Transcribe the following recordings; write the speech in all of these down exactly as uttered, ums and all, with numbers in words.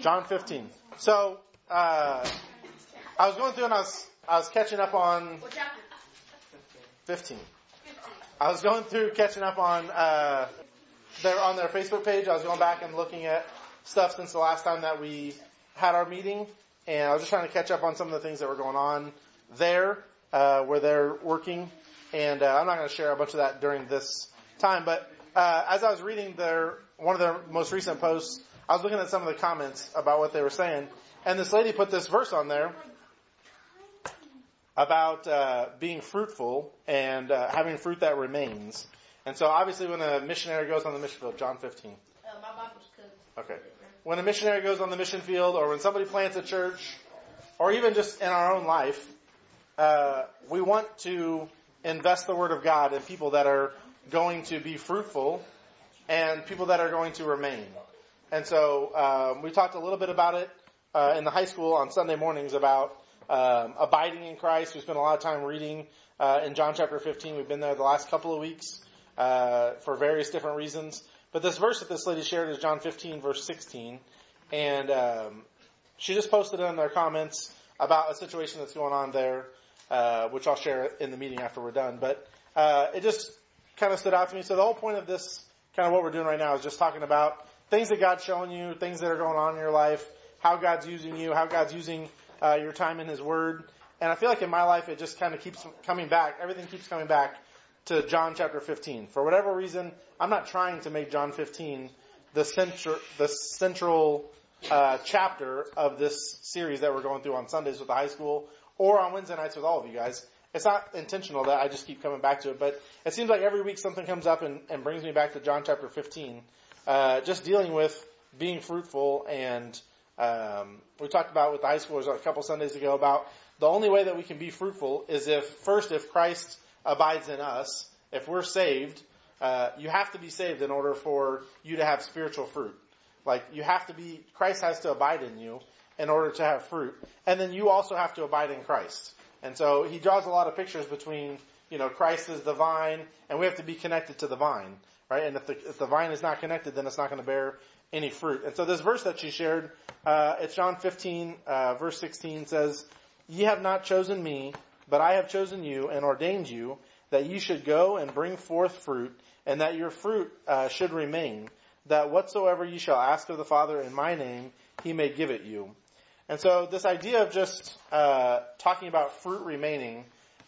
John fifteen. So, uh, I was going through and I was, I was catching up on What chapter? fifteen. I was going through catching up on, uh, their, on their Facebook page. I was going back and looking at stuff since the last time that we had our meeting. And I was just trying to catch up on some of the things that were going on there, uh, where they're working. And, uh, I'm not going to share a bunch of that during this time. But, uh, as I was reading their, one of their most recent posts, I was looking at some of the comments about what they were saying. And this lady put this verse on there about uh, being fruitful and uh, having fruit that remains. And so obviously when a missionary goes on the mission field, John fifteen. Uh, my Bible's cooked. Okay. When a missionary goes on the mission field, or when somebody plants a church, or even just in our own life, uh, we want to invest the Word of God in people that are going to be fruitful and people that are going to remain. And so um, we talked a little bit about it uh, in the high school on Sunday mornings about Um, abiding in Christ. We spent a lot of time reading uh, in John chapter fifteen. We've been there the last couple of weeks uh, for various different reasons. But this verse that this lady shared is John fifteen, verse sixteen. And um, she just posted in their comments about a situation that's going on there, uh, which I'll share in the meeting after we're done. But uh, it just kind of stood out to me. So the whole point of this, kind of what we're doing right now, is just talking about things that God's showing you, things that are going on in your life, how God's using you, how God's using Uh, your time in His Word. And I feel like in my life it just kind of keeps coming back. Everything keeps coming back to John chapter fifteen. For whatever reason, I'm not trying to make John fifteen the central, the central uh, chapter of this series that we're going through on Sundays with the high school, or on Wednesday nights with all of you guys. It's not intentional that I just keep coming back to it, but it seems like every week something comes up and, and brings me back to John chapter fifteen. Uh, just dealing with being fruitful. And Um, we talked about with the high schoolers a couple Sundays ago about the only way that we can be fruitful is if, first, if Christ abides in us, if we're saved, uh, you have to be saved in order for you to have spiritual fruit. Like, you have to be, Christ has to abide in you in order to have fruit. And then you also have to abide in Christ. And so he draws a lot of pictures between, you know, Christ is the vine, and we have to be connected to the vine, right? And if the, if the vine is not connected, then it's not going to bear any fruit. And so this verse that she shared, uh, it's John fifteen, uh, verse sixteen says, "Ye have not chosen me, but I have chosen you and ordained you that ye should go and bring forth fruit, and that your fruit, uh, should remain, that whatsoever ye shall ask of the Father in my name, he may give it you." And so this idea of just, uh, talking about fruit remaining,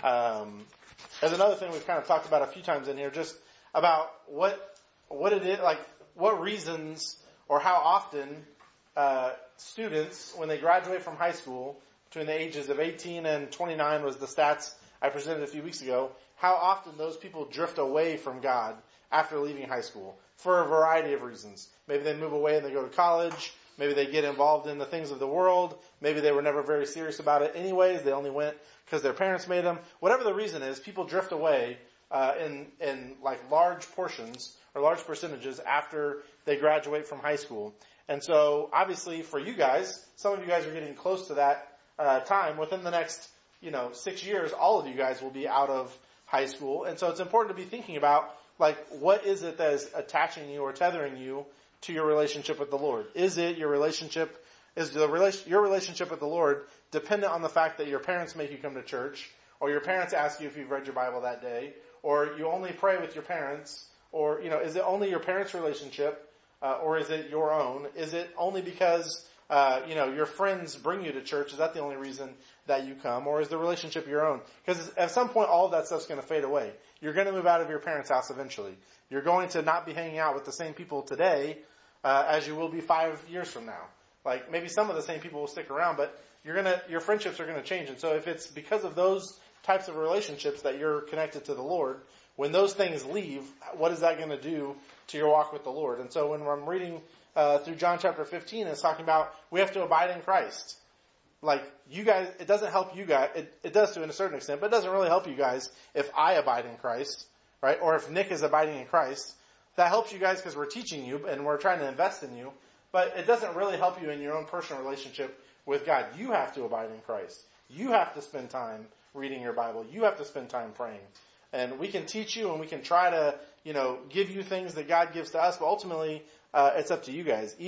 um, is another thing we've kind of talked about a few times in here, just about what, what it is, like, what reasons or how often uh, students, when they graduate from high school, between the ages of eighteen and twenty-nine was the stats I presented a few weeks ago, how often those people drift away from God after leaving high school for a variety of reasons. Maybe they move away and they go to college. Maybe they get involved in the things of the world. Maybe they were never very serious about it anyways. They only went because their parents made them. Whatever the reason is, people drift away uh, in, in like large portions or large percentages after they graduate from high school. And so, obviously, for you guys, some of you guys are getting close to that uh, time. Within the next, you know, six years, all of you guys will be out of high school. And so it's important to be thinking about, like, what is it that is attaching you or tethering you to your relationship with the Lord? Is it your relationship, is the relation, your relationship with the Lord dependent on the fact that your parents make you come to church, or your parents ask you if you've read your Bible that day, or you only pray with your parents? Or, you know, is it only your parents' relationship, uh, or is it your own? Is it only because, uh, you know, your friends bring you to church? Is that the only reason that you come? Or is the relationship your own? Because at some point, all of that stuff's going to fade away. You're going to move out of your parents' house eventually. You're going to not be hanging out with the same people today, uh, as you will be five years from now. Like, maybe some of the same people will stick around, but you're gonna, your friendships are going to change. And so if it's because of those types of relationships that you're connected to the Lord, when those things leave, what is that going to do to your walk with the Lord? And so when I'm reading uh, through John chapter fifteen, it's talking about we have to abide in Christ. Like, you guys, it doesn't help you guys, it, it does to a certain extent, but it doesn't really help you guys if I abide in Christ, right? Or if Nick is abiding in Christ. That helps you guys because we're teaching you and we're trying to invest in you, but it doesn't really help you in your own personal relationship with God. You have to abide in Christ. You have to spend time reading your Bible. You have to spend time praying. And we can teach you and we can try to, you know, give you things that God gives to us, but ultimately, uh, it's up to you guys. Each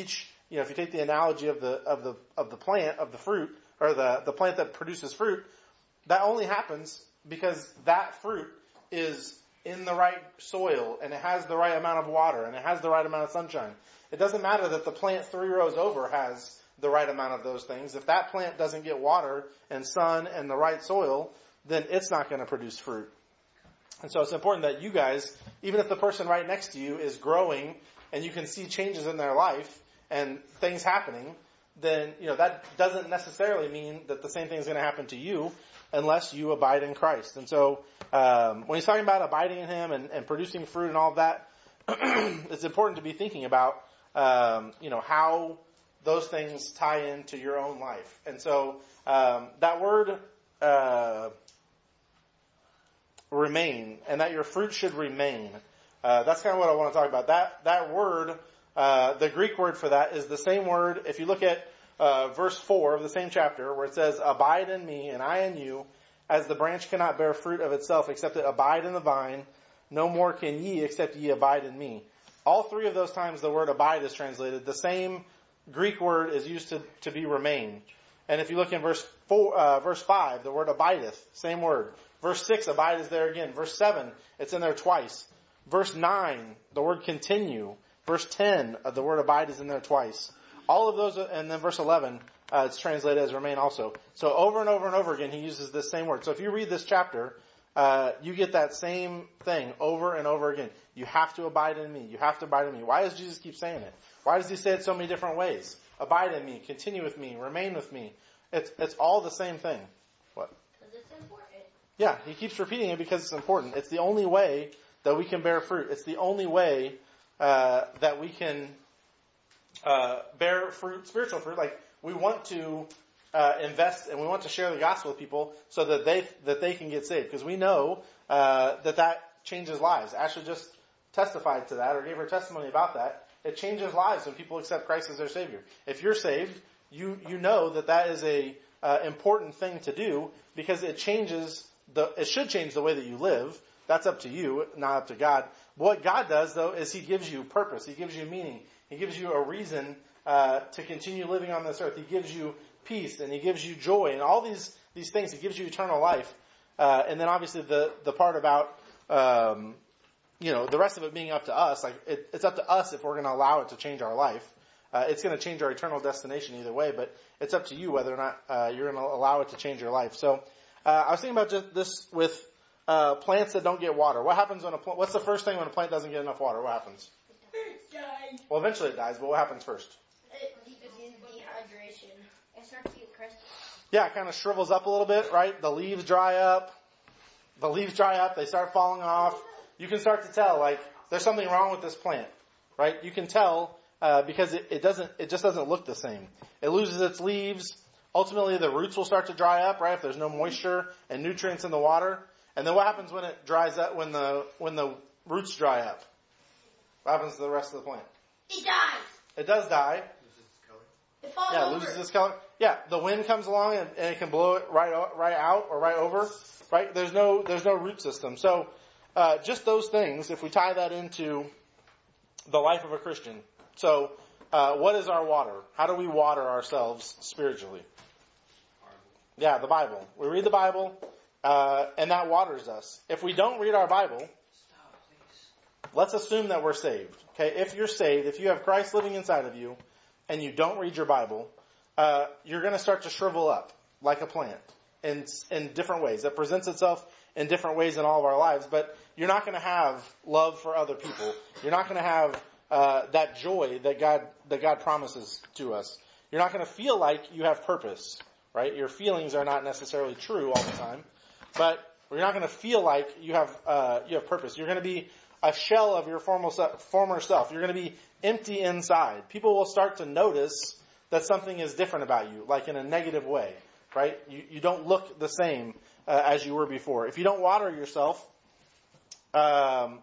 you know, if you take the analogy of the, of the, of the plant, of the fruit, or the, the plant that produces fruit, that only happens because that fruit is in the right soil, and it has the right amount of water, and it has the right amount of sunshine. It doesn't matter that the plant three rows over has the right amount of those things. If that plant doesn't get water and sun and the right soil, then it's not going to produce fruit. And so it's important that you guys, even if the person right next to you is growing and you can see changes in their life and things happening, then, you know, that doesn't necessarily mean that the same thing is going to happen to you unless you abide in Christ. And so, um, when he's talking about abiding in him and, and producing fruit and all of that, it's important to be thinking about, um, you know, how those things tie into your own life. And so, um, that word, uh, remain, and that your fruit should remain. Uh, that's kind of what I want to talk about. That, that word, uh, the Greek word for that is the same word. If you look at, uh, verse four of the same chapter where it says, abide in me and I in you, as the branch cannot bear fruit of itself except it abide in the vine, no more can ye except ye abide in me. All three of those times the word abide is translated. The same Greek word is used to, to be remain. And if you look in verse four, uh, verse five, the word abideth, same word. Verse six, abide is there again. Verse seven, it's in there twice. Verse nine, the word continue. Verse ten, uh, the word abide is in there twice. All of those, and then verse eleven, uh, it's translated as remain also. So over and over and over again, he uses this same word. So if you read this chapter, uh, you get that same thing over and over again. You have to abide in me. You have to abide in me. Why does Jesus keep saying it? Why does he say it so many different ways? Abide in me, continue with me, remain with me. It's, it's all the same thing. What? Because it's important. Yeah, he keeps repeating it because it's important. It's the only way that we can bear fruit. It's the only way uh, that we can uh, bear fruit, spiritual fruit. Like, we want to uh, invest and we want to share the gospel with people so that they that they can get saved. Because we know uh, that that changes lives. Ashley just testified to that or gave her testimony about that. It changes lives when people accept Christ as their Savior. If you're saved, you you know that that is a uh, important thing to do because it changes the. It should change the way that you live. That's up to you, not up to God. What God does, though, is He gives you purpose. He gives you meaning. He gives you a reason uh, to continue living on this earth. He gives you peace and He gives you joy and all these these things. He gives you eternal life. Uh, and then obviously the the part about um, you know the rest of it being up to us. Like it, it's up to us if we're going to allow it to change our life. Uh, it's going to change our eternal destination either way. But it's up to you whether or not uh, you're going to allow it to change your life. So uh, I was thinking about just this with uh, plants that don't get water. What happens when a plant? What's the first thing when a plant doesn't get enough water? What happens? It dies. Well, eventually it dies. But what happens first? It begins dehydration. It starts to get crusty. Yeah, it kind of shrivels up a little bit, right? The leaves dry up. The leaves dry up. They start falling off. You can start to tell, like, there's something wrong with this plant, right? You can tell uh, because it, it doesn't. It just doesn't look the same. It loses its leaves. Ultimately, the roots will start to dry up, right? If there's no moisture and nutrients in the water. And then what happens when it dries up? When the when the roots dry up, what happens to the rest of the plant? It dies. It does die. It falls Yeah, it over. loses its color. Yeah, the wind comes along and, and it can blow it right o- right out or right over. Right? There's no there's no root system. So uh, just those things. If we tie that into the life of a Christian. So uh, what is our water? How do we water ourselves spiritually? Yeah, the Bible. We read the Bible, uh, and that waters us. If we don't read our Bible, let's assume that we're saved. Okay, if you're saved, if you have Christ living inside of you, and you don't read your Bible, uh, you're going to start to shrivel up like a plant in in different ways. It presents itself in different ways in all of our lives, but you're not going to have love for other people. You're not going to have uh, that joy that God that God promises to us. You're not going to feel like you have purpose, right? Your feelings are not necessarily true all the time, but you're not going to feel like you have uh, you have purpose. You're going to be a shell of your former former self. You're going to be empty inside. People will start to notice that something is different about you, like in a negative way, right? You, you don't look the same uh, as you were before. If you don't water yourself, um,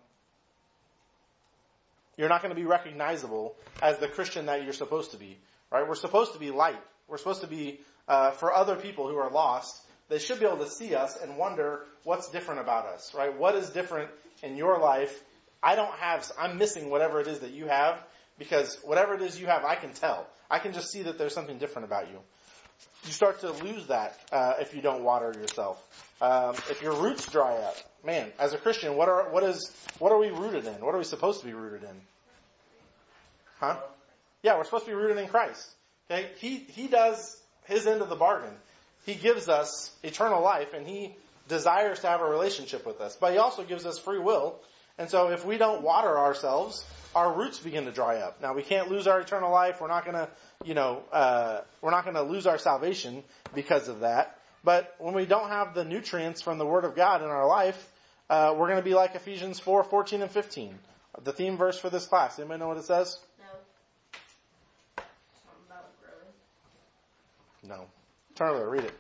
you're not going to be recognizable as the Christian that you're supposed to be, right? We're supposed to be light. We're supposed to be, uh, for other people who are lost, they should be able to see us and wonder what's different about us, right? What is different in your life? I don't have, I'm missing whatever it is that you have Because whatever it is you have, I can tell. I can just see that there's something different about you. You start to lose that uh, if you don't water yourself. Um, if your roots dry up, man, as a Christian, what are what is what are we rooted in? What are we supposed to be rooted in? Huh? Yeah, we're supposed to be rooted in Christ. Okay, he he does his end of the bargain. He gives us eternal life, and he desires to have a relationship with us. But he also gives us free will. And so if we don't water ourselves, our roots begin to dry up. Now, we can't lose our eternal life. We're not going to, you know, uh, we're not going to lose our salvation because of that. But when we don't have the nutrients from the Word of God in our life, uh, we're going to be like Ephesians four, fourteen, and fifteen. The theme verse for this class. Anybody know what it says? No. Something about growing. No. Turn over, read it.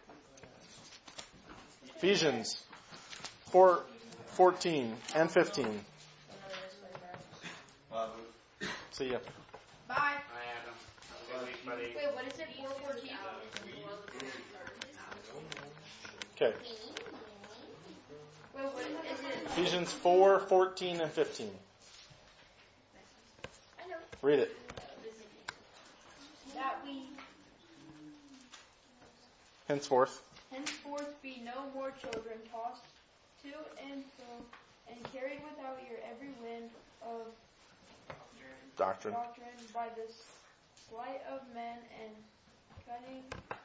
Ephesians four, fourteen, and fifteen. See ya. Bye. Hi, Adam. Have a good week, buddy. Wait, what is it? four fourteen? Okay. Wait, what is it? Ephesians four, fourteen, and fifteen. I know. Read it. That we Henceforth. Henceforth be no more children, tossed to and fro, and carried without your every wind of Doctrine. doctrine by the sleight of men and cunning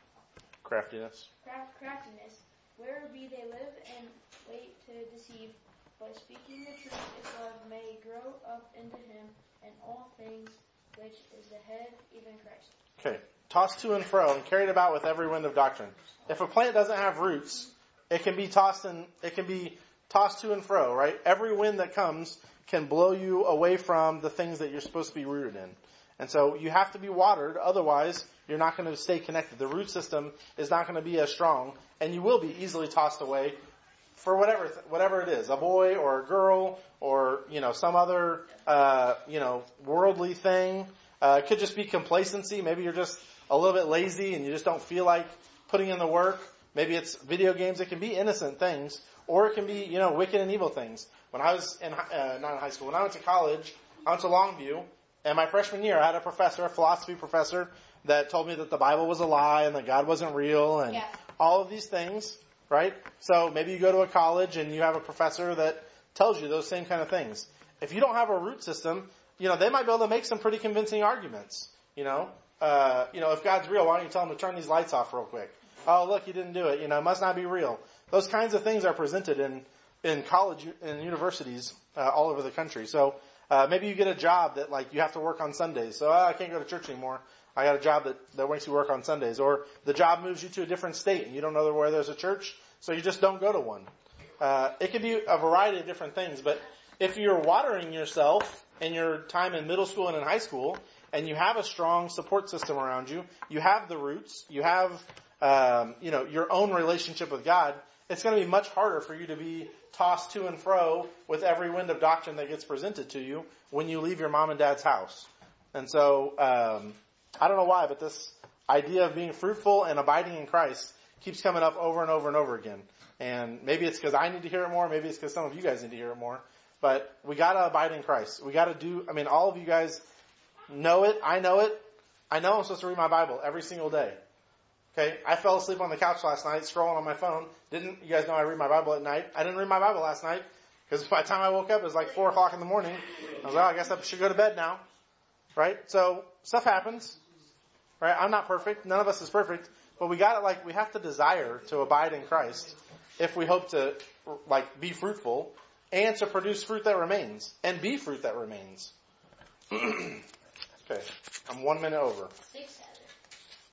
Craftiness. craft, craftiness, where be they live and wait to deceive. But speaking the truth in love may grow up into him and all things, which is the head, even Christ. Okay. Tossed to and fro and carried about with every wind of doctrine. If a plant doesn't have roots, it can be tossed and it can be tossed to and fro, right? Every wind that comes can blow you away from the things that you're supposed to be rooted in. And so you have to be watered, otherwise you're not going to stay connected. The root system is not going to be as strong, and you will be easily tossed away for whatever whatever it is, a boy or a girl or, you know, some other, uh, you know, worldly thing. Uh, it could just be complacency. Maybe you're just a little bit lazy and you just don't feel like putting in the work. Maybe it's video games. It can be innocent things, or it can be, you know, wicked and evil things. When I was in, uh, not in high school, when I went to college, I went to Longview, and my freshman year I had a professor, a philosophy professor, that told me that the Bible was a lie and that God wasn't real and Yeah. all of these things, right? So maybe you go to a college and you have a professor that tells you those same kind of things. If you don't have a root system, you know, they might be able to make some pretty convincing arguments, you know. Uh, you know, if God's real, why don't you tell him to turn these lights off real quick? Oh, look, you didn't do it. You know, it must not be real. Those kinds of things are presented in, in college and universities uh, all over the country. So uh, maybe you get a job that, like, you have to work on Sundays. So oh, I can't go to church anymore. I got a job that, that makes you work on Sundays. Or the job moves you to a different state and you don't know where there's a church, so you just don't go to one. Uh, it could be a variety of different things. But if you're watering yourself in your time in middle school and in high school, and you have a strong support system around you, you have the roots, you have, um, you know, your own relationship with God, it's going to be much harder for you to be tossed to and fro with every wind of doctrine that gets presented to you when you leave your mom and dad's house. And so, um, I don't know why, but this idea of being fruitful and abiding in Christ keeps coming up over and over and over again. And maybe it's because I need to hear it more, maybe it's because some of you guys need to hear it more. But we got to abide in Christ. We got to do, I mean, all of you guys know it. I know it. I know I'm supposed to read my Bible every single day. Okay? I fell asleep on the couch last night scrolling on my phone. Didn't, you guys know I read my Bible at night. I didn't read my Bible last night because by the time I woke up it was like four o'clock in the morning. I was like, oh, I guess I should go to bed now. Right? So, stuff happens. Right? I'm not perfect. None of us is perfect. But we gotta, like, we have to desire to abide in Christ if we hope to, like, be fruitful and to produce fruit that remains and be fruit that remains. Okay, I'm one minute over. Six